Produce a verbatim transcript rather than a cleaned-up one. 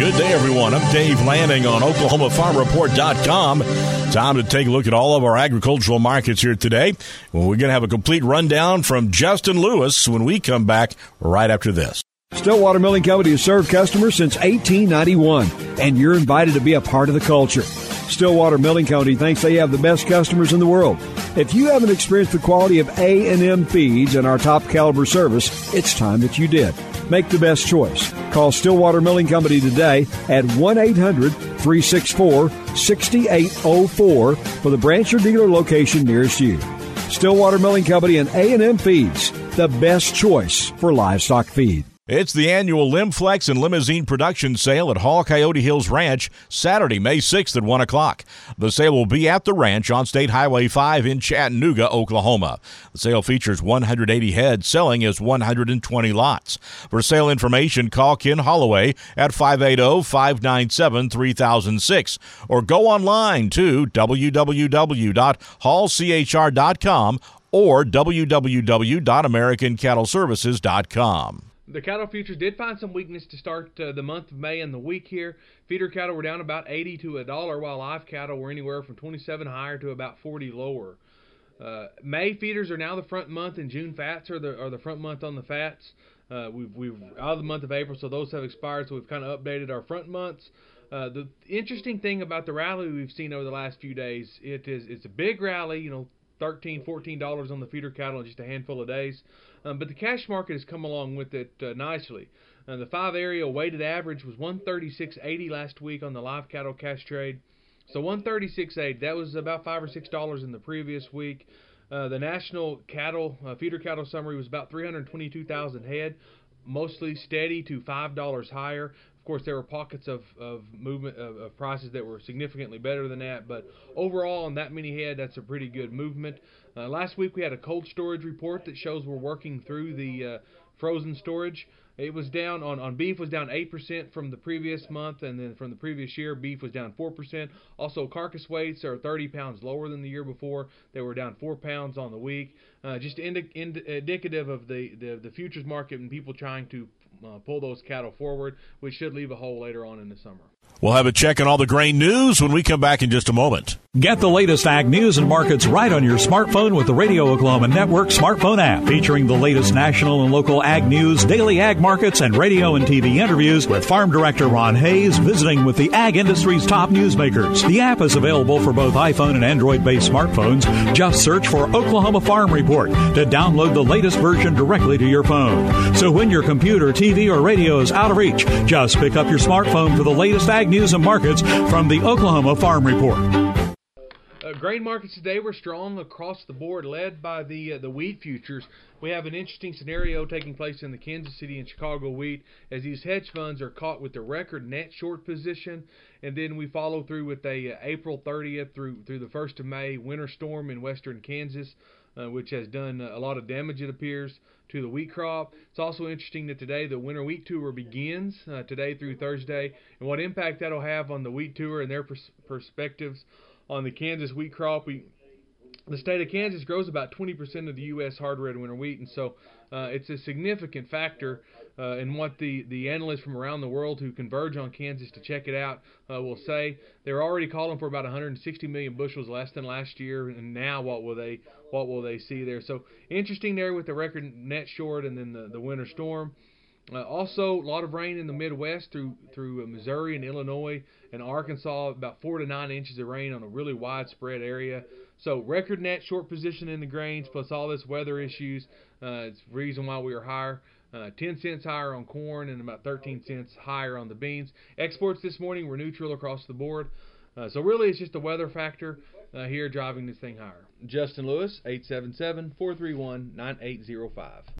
Good day, everyone. I'm Dave Lanning on Oklahoma Farm Report dot com. Time to take a look at all of our agricultural markets here today. Well, we're going to have a complete rundown from Justin Lewis when we come back right after this. Stillwater Milling Company has served customers since eighteen ninety-one, and you're invited to be a part of the culture. Stillwater Milling Company thinks they have the best customers in the world. If you haven't experienced the quality of A and M feeds and our top caliber service, it's time that you did. Make the best choice. Call Stillwater Milling Company today at one eight hundred, three six four, six eight zero four for the branch or dealer location nearest you. Stillwater Milling Company and A and M Feeds, the best choice for livestock feed. It's the annual Limflex and Limousine Production Sale at Hall Coyote Hills Ranch, Saturday, May sixth at one o'clock. The sale will be at the ranch on State Highway five in Chattanooga, Oklahoma. The sale features one hundred eighty head, selling as one hundred twenty lots. For sale information, call Ken Holloway at five eight zero, five nine seven, three thousand six or go online to w w w dot hall c h r dot com or w w w dot american cattle services dot com. The cattle futures did find some weakness to start uh, the month of May and the week here. Feeder cattle were down about eighty to a dollar, while live cattle were anywhere from twenty-seven higher to about forty lower. Uh, May feeders are now the front month, and June fats are the are the front month on the fats. Uh, we've we've out of the month of April, so those have expired. So we've kind of updated our front months. Uh, the interesting thing about the rally we've seen over the last few days, it is it's a big rally. You know, thirteen, fourteen dollars on the feeder cattle in just a handful of days. Um, but the cash market has come along with it uh, nicely. Uh, the five area weighted average was one thirty-six eighty last week on the live cattle cash trade. So one thirty-six eighty, that was about five or six dollars in the previous week. Uh, the national cattle uh, feeder cattle summary was about three hundred twenty-two thousand head, mostly steady to five dollars higher. Of course, there were pockets of, of movement of, of prices that were significantly better than that, but overall on that many head, that's a pretty good movement. Uh, last week we had a cold storage report that shows we're working through the uh, frozen storage. It was down on, on beef was down eight percent from the previous month, and then from the previous year, beef was down four percent. Also, carcass weights are thirty pounds lower than the year before. They were down four pounds on the week. Uh, just indi- indi- indicative of the, the, the futures market and people trying to uh, pull those cattle forward, which should leave a hole later on in the summer. We'll have a check on all the grain news when we come back in just a moment. Get the latest ag news and markets right on your smartphone with the Radio Oklahoma Network smartphone app, featuring the latest national and local ag news, daily ag markets, and radio and T V interviews with Farm Director Ron Hayes visiting with the ag industry's top newsmakers. The app is available for both iPhone and Android-based smartphones. Just search for Oklahoma Farm Report to download the latest version directly to your phone. So when your computer, T V, or radio is out of reach, just pick up your smartphone for the latest ag news and markets from the Oklahoma Farm Report. Uh, grain markets today were strong across the board, led by the uh, the wheat futures. We have an interesting scenario taking place in the Kansas City and Chicago wheat, as these hedge funds are caught with the record net short position, and then we follow through with a uh, April thirtieth through through the first of May winter storm in western Kansas, uh, which has done uh, a lot of damage, it appears, to the wheat crop. It's also interesting that today the winter wheat tour begins uh, today through Thursday, and what impact that'll have on the wheat tour and their pers- perspectives on the Kansas wheat crop. We, the state of Kansas grows about twenty percent of the U S hard red winter wheat, and so uh, it's a significant factor uh, in what the, the analysts from around the world who converge on Kansas to check it out uh, will say. They're already calling for about one hundred sixty million bushels less than last year, and now what will they what will they see there? So interesting there with the record net short and then the, the winter storm. Uh, also, a lot of rain in the Midwest through through Missouri and Illinois and Arkansas, about four to nine inches of rain on a really widespread area. So record net short position in the grains, plus all this weather issues. Uh, it's the reason why we are higher. Uh, ten cents higher on corn and about thirteen cents higher on the beans. Exports this morning were neutral across the board. Uh, so really it's just a weather factor uh, here driving this thing higher. Justin Lewis, eight seven seven, four three one, nine eight zero five.